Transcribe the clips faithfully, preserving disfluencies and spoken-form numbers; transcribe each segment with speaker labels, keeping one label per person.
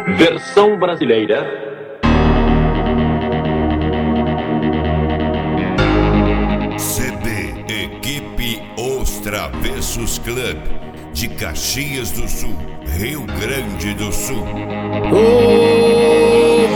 Speaker 1: Versão brasileira.
Speaker 2: C D Equipe Os Travessos Club, de Caxias do Sul, Rio Grande do Sul.
Speaker 3: Oh,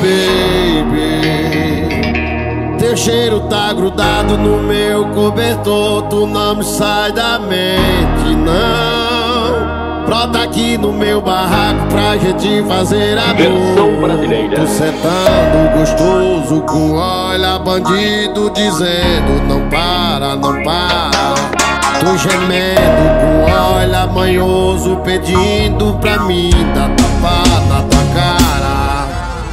Speaker 3: baby, teu cheiro tá grudado no meu cobertor, tu não me sai da mente, não. Brota aqui no meu barraco pra gente fazer amor.
Speaker 1: Versão brasileira.
Speaker 3: Tu sentando gostoso com olha bandido dizendo não para, não para. Tu gemendo com olha manhoso pedindo pra mim dar tapa na tua cara.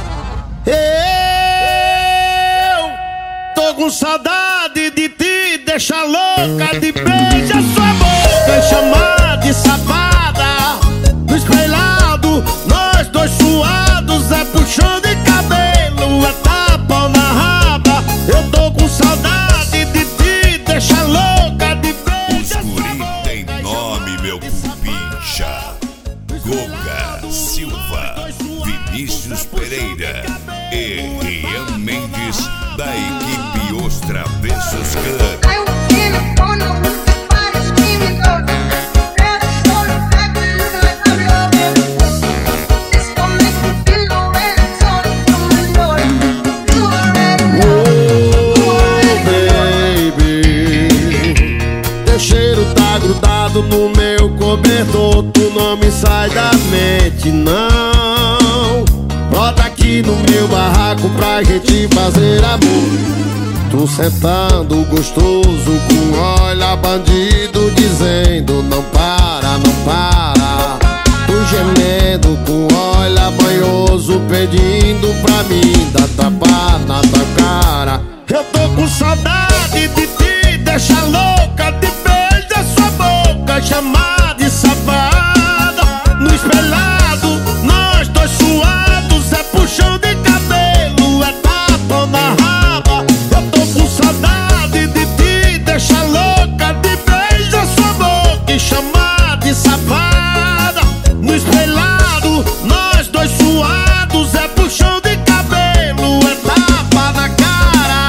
Speaker 3: Eu tô com saudade de ti, deixa louca de beijar sua boca e chamar de safada. No espelhado, nós dois suados, é puxão de cabelo, é tapa na raba. Eu tô com saudade de ti, deixa louca de beijar
Speaker 2: Os
Speaker 3: sua
Speaker 2: guri
Speaker 3: boca
Speaker 2: tem
Speaker 3: e
Speaker 2: nome,
Speaker 3: chamar
Speaker 2: meu
Speaker 3: de
Speaker 2: cupincha.
Speaker 3: safada.
Speaker 2: Guga Silva, Vinícius Pereira e Rian Mendes, da equipe Os Travessos Club.
Speaker 4: I was in a corner with the body screaming out. Red shoulder back, looking like I'm your baby. This gon' make me feel low and it's on from the door. You already know.
Speaker 3: Oh, baby, teu cheiro tá grudado no meu cobertor, tu não me sai da mente, não. Brota aqui no meu barraco pra gente fazer amor. Tu sentando gostoso com olha bandido dizendo não para, não para. Tu gemendo com olha manhoso pedindo pra mim dar tapa na tua cara. Eu tô com saudade de ti, deixa louca de beijar sua boca, chamar de safada. No espelhado, nós dois suados, é puxão de cabelo, é tapa na raba. Eu tô com saudade de ti, deixa louca de beijar sua boca e chamar de safada. No espelhado, nós dois suados, é puxão de cabelo, é tapa na cara.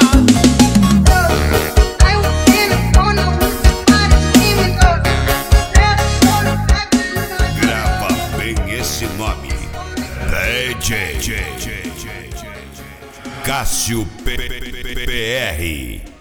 Speaker 4: I was in a corner with the body screaming out. Red shoulder back, looking like
Speaker 2: Grava bem esse nome: D J Cássio P R.